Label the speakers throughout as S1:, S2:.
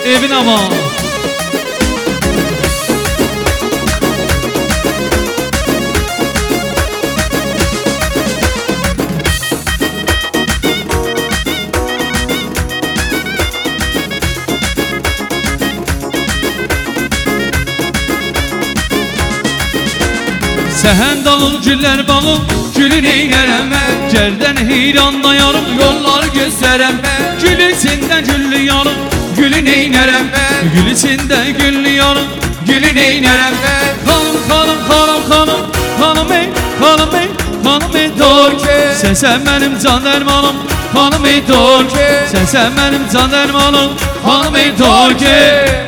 S1: evin ama. Sehen dalın güller balım, gülün eynərəm mən. Gəldən heyranda yarım, yollar göstərəm mən. Gül içində güllü yarım, gülün eynərəm mən. Gül içində güllü yarım, gülün eynərəm mən. Xanım, xanım, xanım, xanım, xanım ey, xanım ey, xanım ey Türkiye. Səsən mənim can dərmanım, xanım ey Türkiye. Səsən mənim can dərmanım, xanım ey Türkiye.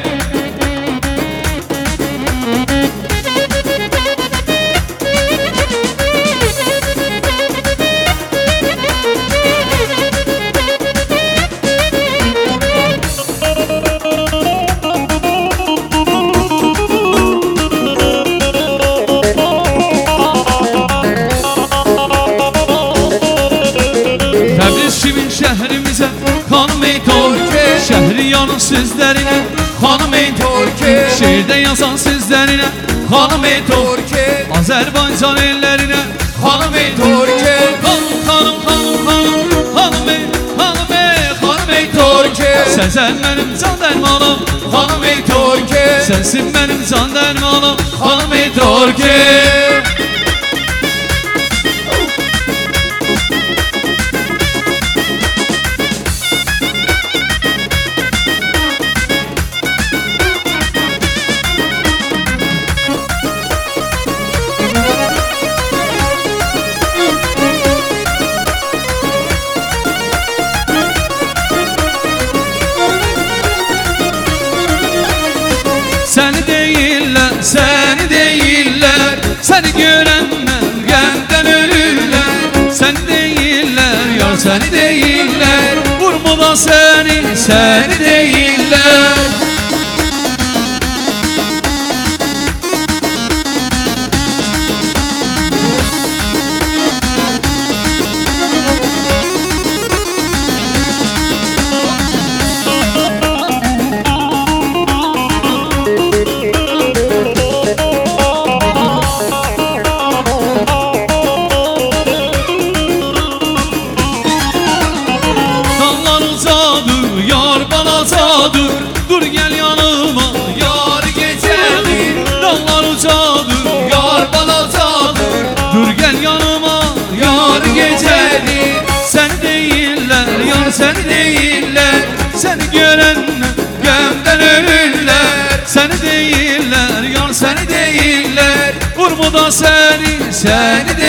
S1: Şəhrimizə xanım ey Türkiye, şəhri yanın sözlərinə xanım ey Türkiye, şeirdə yazan sözlərinə xanım ey Türkiye, Azərbaycan ellərinə xanım ey Türkiye. Xanım, xanım, xanım, xanım, xanım ey, xanım ey, xanım ey Türkiye. Səsən mənim can dərmanım, xanım ey Türkiye. Sənsin mənim can dərmanım, xanım ey Türkiye. Seni değiller, seni değiller, seni görenler gemden ölürler. Seni değiller, yar seni değiller, vurma da seni, seni değiller. Dur gel yanıma yar gecedir. Dağlar ucadır yar balacadır. Dur gel yanıma yar gecedir. Seni değiller yar seni değiller, seni görenler gömden ölürler. Seni değiller yar seni değiller, vurma da seni, seni değiller.